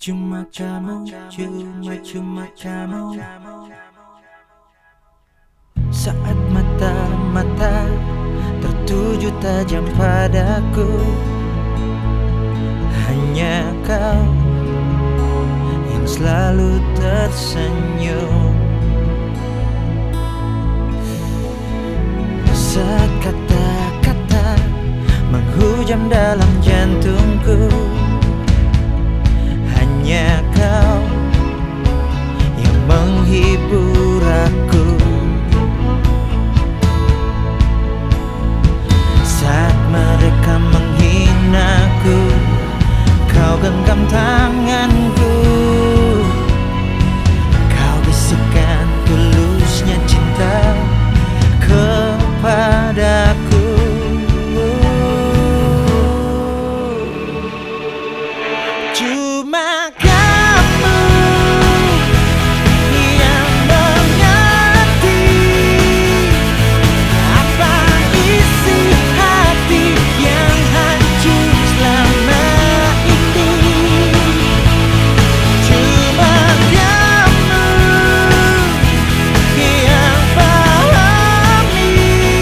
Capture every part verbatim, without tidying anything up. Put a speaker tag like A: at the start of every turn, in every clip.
A: Cuma kamu, cuma-cuma kamu. Saat mata-mata tertuju tajam padaku, hanya kau yang selalu tersenyum. Saat kata-kata menghujam dalam jantungku, hanya kau yang menghibur aku. Saat mereka menghinaku, kau genggam tanganku. Kau bisikkan tulusnya cinta kepadaku. Cuma kamu yang mengerti apa isi hati yang hancur selama ini. Cuma kamu yang pahami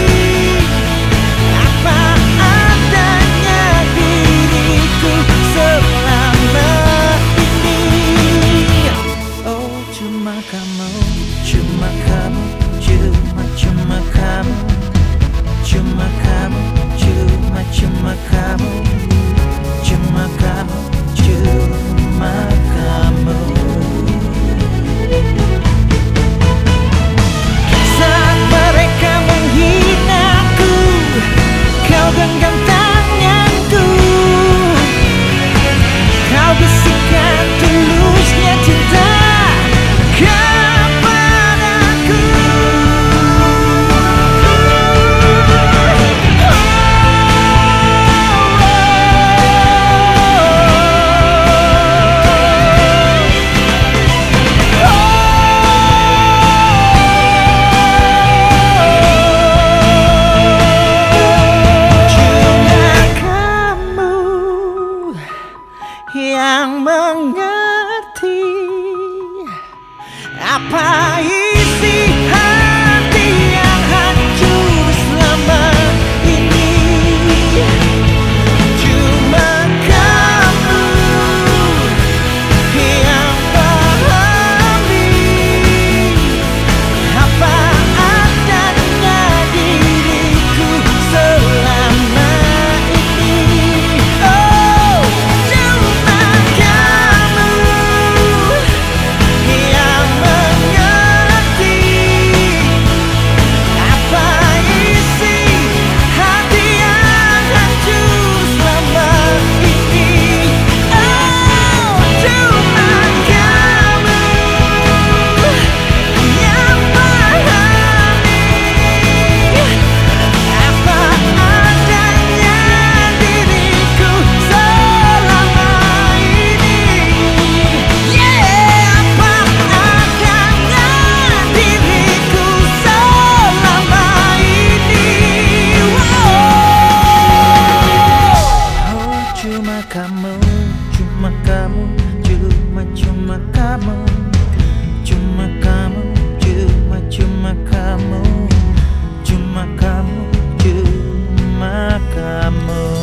A: apa adanya diriku selama ini. Oh, cuma kamu, cuma kamu, cuma-cuma kamu. Cuma kamu, cuma-cuma kamu. Cuma kamu, cuma kamu. Saat mereka menghinaku, kau genggam tanganku. Kau bisikkan tulusnya cinta kepadaku. Yang mengerti apa isi hati yang hancur selama ini. Cuma kamu yang pahami apa adanya diriku selama ini. Oh, cuma kamu yang mengerti apa isi hati yang hancur selama ini. Oh, cuma kamu yang pahami apa adanya diriku selama ini. Yeah, apa adanya diriku selama ini. Oh, cuma kamu, cuma kamu, cuma-cuma kamu. Cuma kamu, cuma-cuma kamu. Cuma kamu, cuma kamu.